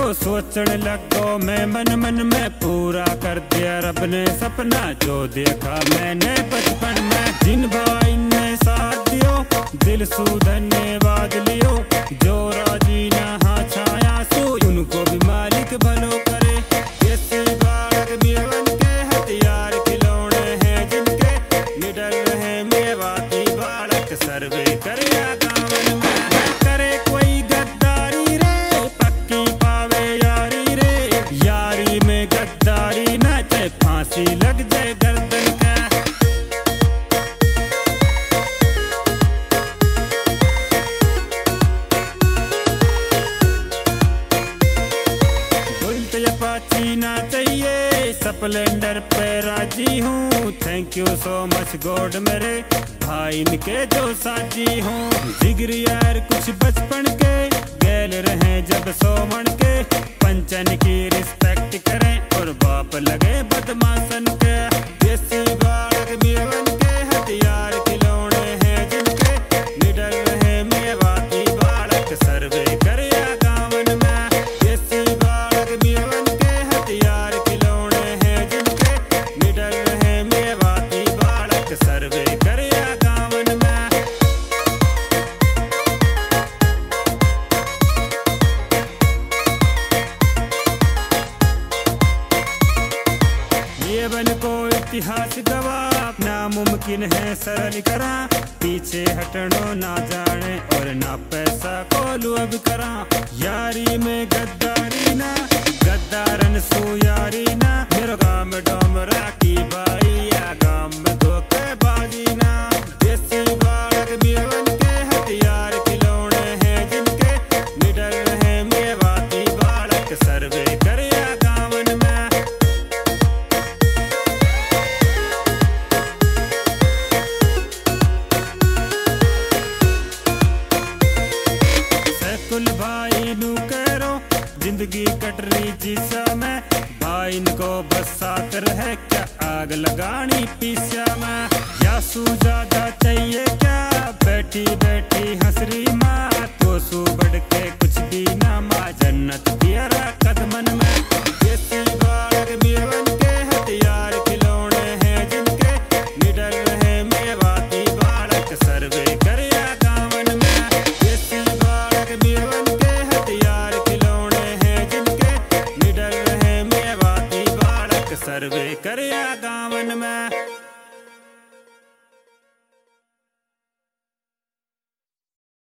सोचने लगो मैं मन मन में, पूरा कर दिया रब ने सपना जो देखा मैंने बचपन में। जिन भाई ने साथ दियो दिल सू धन्यवाद लियो, जो राजी नहा छाया सो उनको भी मालिक भलो करे। ऐसे बालक भी बन के हथियार खिलौने हैं जिनके, निडर रहे मेवाती बालक सर्वे करे गाँव में। करे कोई गद्दारी रे पक्की पावे यारी रे, यारी में गद्दारी न चाहे फांसी लग जाए गर्दन का। अपाची ना चाहिए स्प्लेंडर पे राजी हूँ। Thank you so much God मेरे भाई इनके जो साथी हूँ। जिगरी यार कुछ बचपन के गैल रहे जब सोमन के, पंचन की रिस्पेक्ट करें और बाप लगे बदमाशन के। देसी बालक भी बन के हथियार खिलौने हैं जिनके, निडर रहे मेवाती बालक सर्वे करे गाँवन में। देसी बालक भी बन के हथियार खिलौने हैं जिनके, निडर रहे मेवाती बालक सर्वे करे गाँवन में। ये बन को इतिहास गवाह नामुमकिन है सरल करा, पीछे हटनो ना जाने और ना पैसा को लुअब करा। यारी में गद्दारी ना गद्दारन सो यारी ना, मेरे गाँव में डोमरा की बाई या गाँव में धोखेबाजी ना। देसी बालक भी बन के हथियार खिलौने हैं जिनके, निडर रहे मेवाती बालक सर्वे करे गाँवन में। कुल भाई नू करो जिंदगी कट रही जिसा में, भाई इनको बस साथ रहे क्या आग लगानी पीसा में। या सू ज्यादा चाहिए क्या बैठी बैठी हंसरी माँ, तो सू बढ़ के कुछ भी ना माँ जन्नत पियरा कदमन में। देसी बालक भी बन के हथियार खिलौने हैं जिनके, निडर रहे मेवाती बालक सर्वे करे गाँवन में। देसी बालक भी बन के हथियार खिलौने हैं जिनके, निडर रहे मेवाती बालक सर्वे करे गाँवन में।